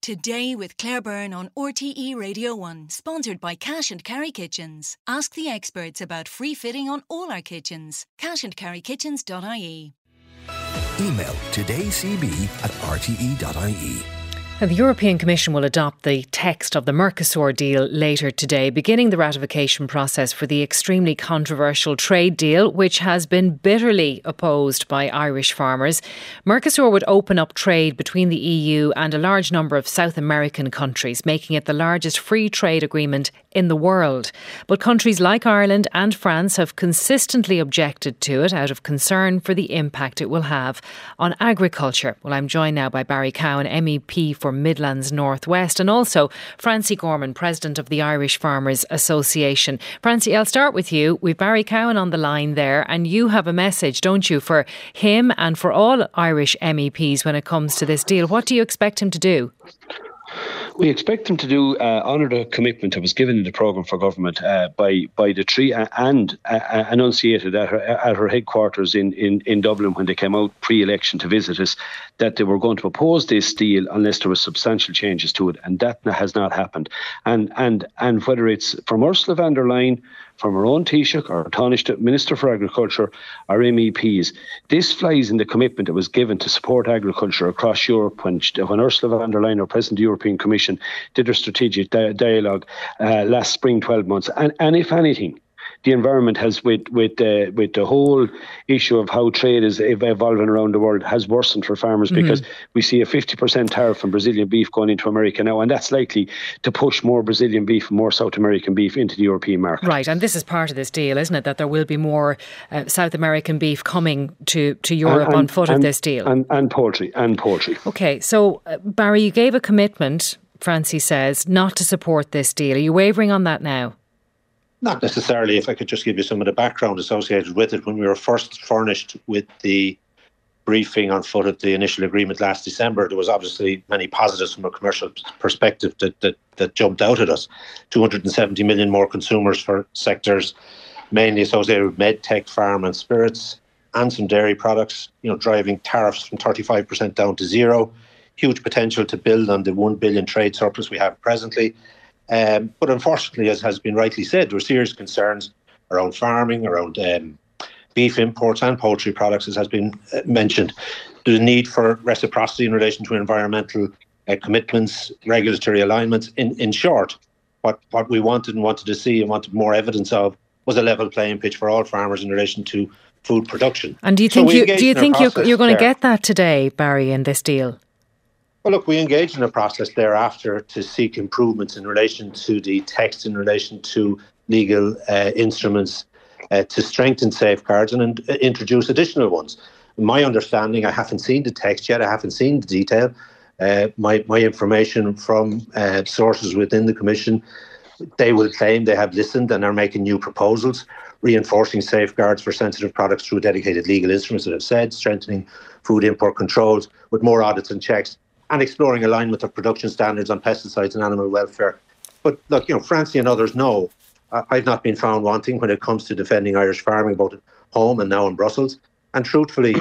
Today with Claire Byrne on RTE Radio 1, sponsored by Cash and Carry Kitchens. Ask the experts about free fitting on all our kitchens. cashandcarrykitchens.ie. Email todayscb@rte.ie. The European Commission will adopt the text of the Mercosur deal later today, beginning the ratification process for the extremely controversial trade deal, which has been bitterly opposed by Irish farmers. Mercosur would open up trade between the EU and a large number of South American countries, making it the largest free trade agreement in the world. But countries like Ireland and France have consistently objected to it out of concern for the impact it will have on agriculture. Well, I'm joined now by Barry Cowan, MEP for Midlands North West, and also Francie Gorman, President of the Irish Farmers Association. Francie, I'll start with you. We've Barry Cowan on the line there, and you have a message, don't you, for him and for all Irish MEPs when it comes to this deal. What do you expect him to do? We expect them to do honour the commitment that was given in the programme for government by the three and enunciated at her headquarters in Dublin when they came out pre-election to visit us, that they were going to oppose this deal unless there were substantial changes to it, and that has not happened. And whether it's from Ursula von der Leyen, from our own Taoiseach or Taoiseach, Minister for Agriculture, our MEPs, this flies in the commitment that was given to support agriculture across Europe when Ursula von der Leyen, our President of the European Commission, did her strategic dialogue last spring, 12 months. And if anything, the environment has, with the whole issue of how trade is evolving around the world, has worsened for farmers because we see a 50% tariff on Brazilian beef going into America now, and that's likely to push more Brazilian beef and more South American beef into the European market. Right, and this is part of this deal, isn't it, that there will be more South American beef coming to Europe on foot of this deal? And poultry. OK, so Barry, you gave a commitment, Francie says, not to support this deal. Are you wavering on that now? Not necessarily. If I could just give you some of the background associated with it. When we were first furnished with the briefing on foot of the initial agreement last December, there was obviously many positives from a commercial perspective that jumped out at us. 270 million more consumers for sectors mainly associated with medtech, farm and spirits, and some dairy products, driving tariffs from 35% down to zero. Huge potential to build on the 1 billion trade surplus we have presently. But unfortunately, as has been rightly said, there are serious concerns around farming, around beef imports and poultry products, as has been mentioned. There's a need for reciprocity in relation to environmental commitments, regulatory alignments. In short, what we wanted to see and wanted more evidence of was a level playing pitch for all farmers in relation to food production. And do you think you're going to get that today, Barry, in this deal? Well, look, we engaged in a process thereafter to seek improvements in relation to the text, in relation to legal instruments, to strengthen safeguards and introduce additional ones. My understanding, I haven't seen the text yet, I haven't seen the detail. My information from sources within the Commission, they will claim they have listened and are making new proposals, reinforcing safeguards for sensitive products through dedicated legal instruments that have said, strengthening food import controls with more audits and checks, and exploring alignment of production standards on pesticides and animal welfare. But look, Francie and others know I've not been found wanting when it comes to defending Irish farming, both at home and now in Brussels. And truthfully,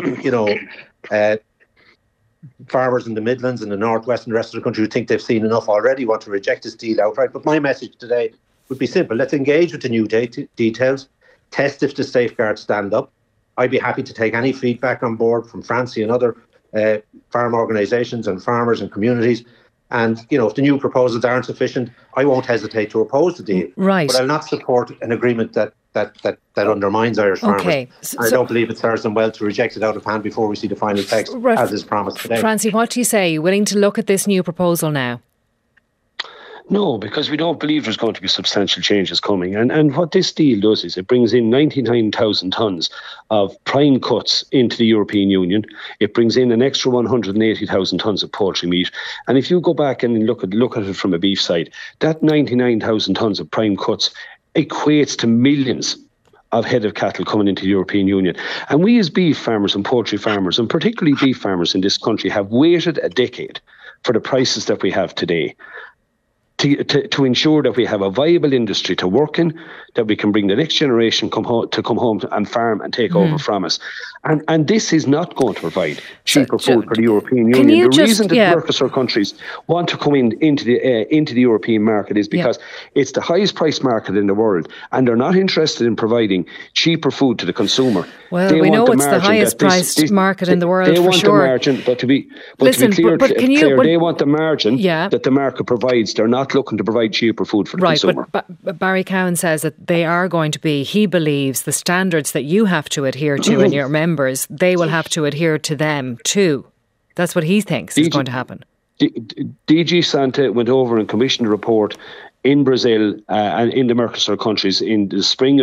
farmers in the Midlands and the North West and the rest of the country who think they've seen enough already want to reject this deal outright. But my message today would be simple. Let's engage with the new details, test if the safeguards stand up. I'd be happy to take any feedback on board from Francie and other farm organisations and farmers and communities. And, if the new proposals aren't sufficient, I won't hesitate to oppose the deal. Right. But I'll not support an agreement that undermines Irish farmers. Okay. And I don't believe it serves them well to reject it out of hand before we see the final text, as is promised today. Francie, what do you say? Are you willing to look at this new proposal now? No, because we don't believe there's going to be substantial changes coming. And what this deal does is it brings in 99,000 tonnes of prime cuts into the European Union. It brings in an extra 180,000 tonnes of poultry meat. And if you go back and look at it from a beef side, that 99,000 tonnes of prime cuts equates to millions of head of cattle coming into the European Union. And we as beef farmers and poultry farmers, and particularly beef farmers in this country, have waited a decade for the prices that we have today. to ensure that we have a viable industry to work in, that we can bring the next generation come home and farm and take over from us. And this is not going to provide cheaper food for the European Union. The reason that Mercosur countries want to come into the European market is because it's the highest price market in the world, and they're not interested in providing cheaper food to the consumer. Well, we know it's the highest priced market in the world, for sure. They want the margin, but to be clear, they want the margin that the market provides. They're not looking to provide cheaper food for the consumer. But Barry Cowan says that they are going to be, he believes, the standards that you have to adhere to and your members, they will have to adhere to them too. That's what he thinks is going to happen. DG Santa went over and commissioned a report in Brazil and in the Mercosur countries in the spring of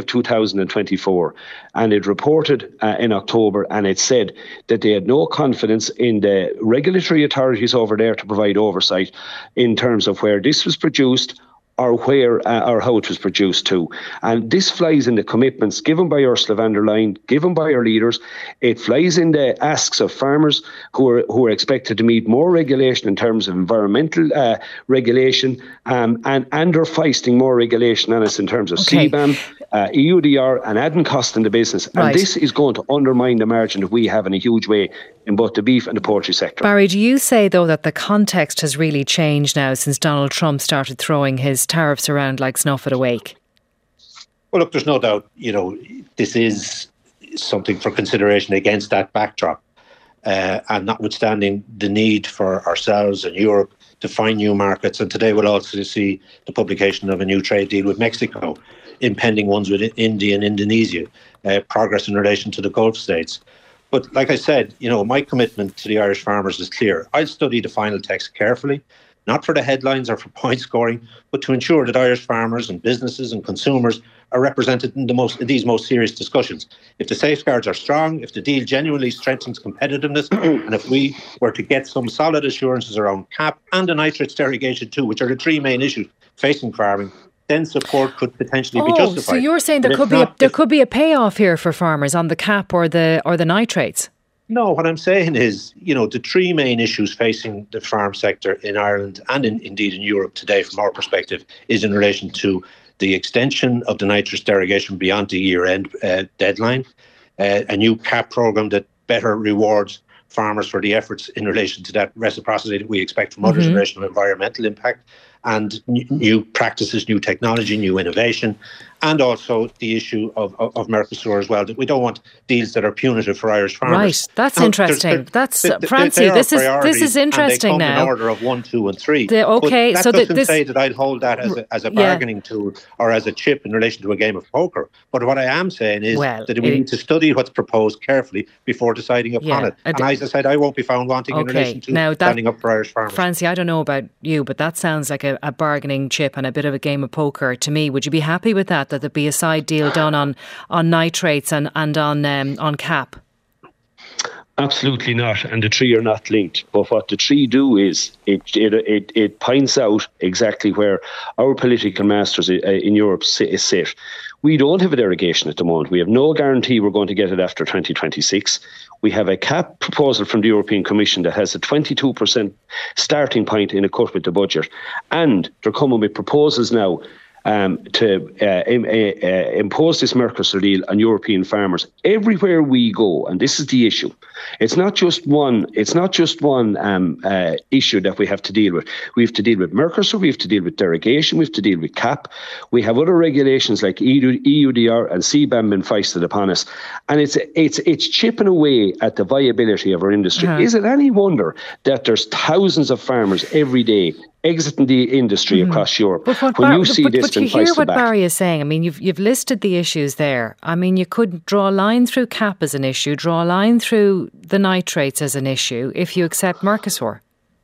2024, and it reported in October, and it said that they had no confidence in the regulatory authorities over there to provide oversight in terms of where this was produced or where or how it was produced too. And this flies in the commitments given by Ursula von der Leyen, given by our leaders. It flies in the asks of farmers who are expected to meet more regulation in terms of environmental regulation, and are feisting more regulation on us in terms of CBAM, EUDR, and adding cost in the business. And this is going to undermine the margin that we have in a huge way in both the beef and the poultry sector. Barry, do you say, though, that the context has really changed now since Donald Trump started throwing his tariffs around like snuff at a wake? Well, look, there's no doubt, this is something for consideration against that backdrop. And notwithstanding the need for ourselves and Europe to find new markets, and today we'll also see the publication of a new trade deal with Mexico, impending ones with India and Indonesia, progress in relation to the Gulf states. But like I said, my commitment to the Irish farmers is clear. I'll study the final text carefully, not for the headlines or for point scoring, but to ensure that Irish farmers and businesses and consumers are represented in these most serious discussions. If the safeguards are strong, if the deal genuinely strengthens competitiveness, and if we were to get some solid assurances around CAP and the nitrates derogation too, which are the three main issues facing farming, then support could potentially be justified. So you're saying there could be a payoff here for farmers on the CAP or the nitrates? No, what I'm saying is, the three main issues facing the farm sector in Ireland and indeed in Europe today, from our perspective, is in relation to the extension of the nitrates derogation beyond the year-end deadline, a new CAP programme that better rewards farmers for the efforts in relation to that reciprocity that we expect from others in relation to environmental impact, and new practices, new technology, new innovation, and also the issue of Mercosur as well, that we don't want deals that are punitive for Irish farmers. Right, that's interesting. Francie, this is interesting and they come now. in order of 1, 2 and 3. Okay, but that doesn't say that I'd hold that as a bargaining tool or as a chip in relation to a game of poker. But what I am saying is that we need to study what's proposed carefully before deciding upon it. And as I said, I won't be found wanting in relation to standing up for Irish farmers. Francie, I don't know about you, but that sounds like a bargaining chip and a bit of a game of poker to me. Would you be happy with that there be a side deal done on nitrates and on CAP? Absolutely not, and the three are not linked. But what the three do is it points out exactly where our political masters in Europe sit. We don't have a derogation at the moment. We have no guarantee we're going to get it after 2026. We have a CAP proposal from the European Commission that has a 22% starting point in a cut with the budget, and they're coming with proposals now to impose this Mercosur deal on European farmers everywhere we go, and this is the issue. It's not just one. It's not just one issue that we have to deal with. We have to deal with Mercosur. We have to deal with derogation. We have to deal with CAP. We have other regulations like EUDR and CBAM been foisted upon us, and it's chipping away at the viability of our industry. Is it any wonder that there's thousands of farmers every day exiting the industry across Europe? But you hear what Barry is saying. I mean, you've listed the issues there. I mean, you could draw a line through CAP as an issue, draw a line through the nitrates as an issue if you accept Mercosur.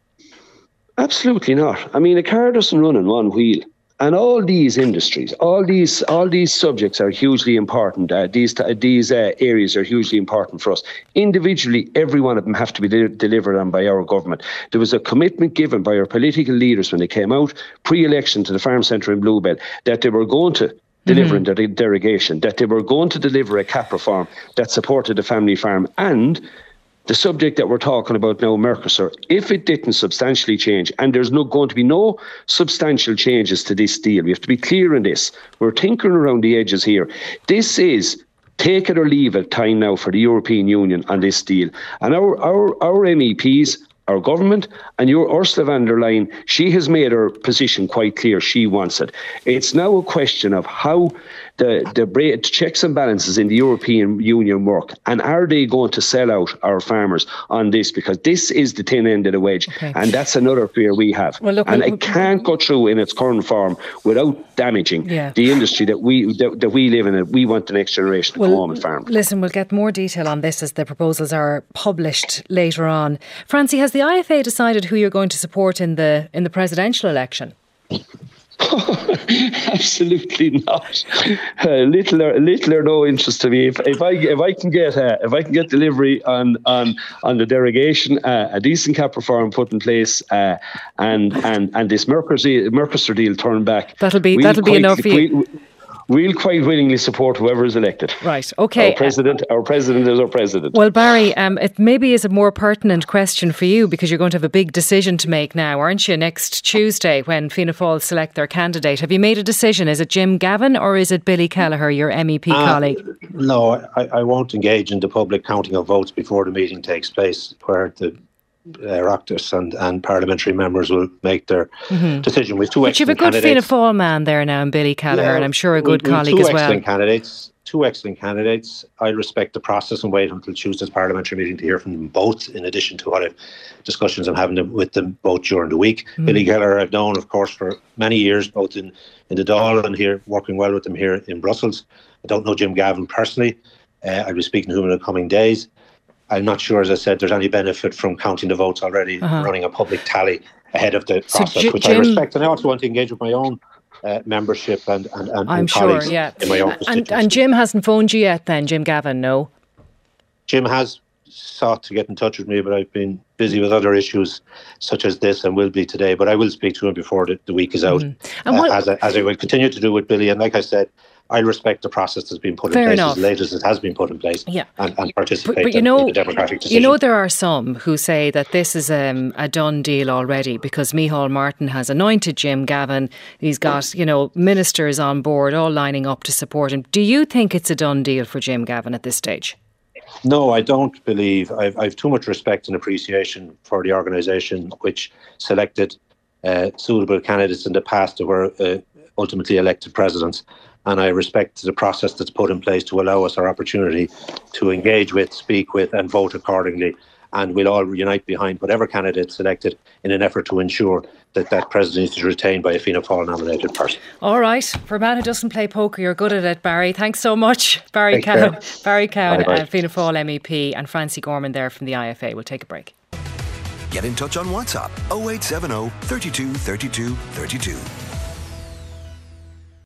Absolutely not. I mean, a car doesn't run on one wheel. And all these industries, all these subjects are hugely important. These areas are hugely important for us. Individually, every one of them have to be delivered on by our government. There was a commitment given by our political leaders when they came out pre-election to the Farm Centre in Bluebell that they were going to deliver in the derogation, that they were going to deliver a CAP reform that supported the family farm, and the subject that we're talking about now, Mercosur, if it didn't substantially change, and there's going to be no substantial changes to this deal, we have to be clear on this. We're tinkering around the edges here. This is take it or leave it time now for the European Union on this deal. And our MEPs, our government, and your Ursula von der Leyen, she has made her position quite clear. She wants it. It's now a question of how the checks and balances in the European Union work, and are they going to sell out our farmers on this? Because this is the thin end of the wedge, and that's another fear we have. Well, look, and it can't go through in its current form without damaging the industry that we live in, and we want the next generation to come home and farm. Listen, we'll get more detail on this as the proposals are published later on. Francie, has the IFA decided who you're going to support in the presidential election? Absolutely not. Little or no interest to me. If I can get delivery on the derogation, a decent cap reform put in place, and this Mercosur deal turned back, that'll be enough for you. We'll quite willingly support whoever is elected. Right, okay. Our president is our president. Well, Barry, it maybe is a more pertinent question for you because you're going to have a big decision to make now, aren't you, next Tuesday when Fianna Fáil select their candidate. Have you made a decision? Is it Jim Gavin or is it Billy Kelleher, your MEP colleague? No, I won't engage in the public counting of votes before the meeting takes place, where the Oireachtas and parliamentary members will make their decision. We've but you've a good Fianna Fáil man there now in Billy Kelleher, and I'm sure a good colleague as well. Two excellent candidates. I respect the process and wait until Tuesday's parliamentary meeting to hear from them both, in addition to discussions I'm having with them both during the week. Billy Kelleher I've known, of course, for many years, both in the Dáil and here, working well with them here in Brussels. I don't know Jim Gavin personally. I'll be speaking to him in the coming days. I'm not sure, as I said, there's any benefit from counting the votes already, running a public tally ahead of the process, which I respect. And I also want to engage with my own membership and I'm colleagues sure, in my own constituency. And Jim hasn't phoned you yet then, Jim Gavin, no? Jim has sought to get in touch with me, but I've been busy with other issues such as this and will be today. But I will speak to him before the week is out, as I will continue to do with Billy. And like I said, I respect the process that's been put in place as late as it has been put in place, and participate in the democratic decision. You know, there are some who say that this is a done deal already because Micheál Martin has anointed Jim Gavin. He's got, ministers on board all lining up to support him. Do you think it's a done deal for Jim Gavin at this stage? No, I don't believe. I've too much respect and appreciation for the organisation which selected suitable candidates in the past who were ultimately elected presidents. And I respect the process that's put in place to allow us our opportunity to engage with, speak with and vote accordingly. And we'll all unite behind whatever candidate selected in an effort to ensure that presidency is retained by a Fianna Fáil nominated person. All right. For a man who doesn't play poker, you're good at it, Barry. Thanks so much. Barry Cowan, Fianna Fáil MEP, and Francie Gorman there from the IFA. We'll take a break. Get in touch on WhatsApp 0870 32 32 32.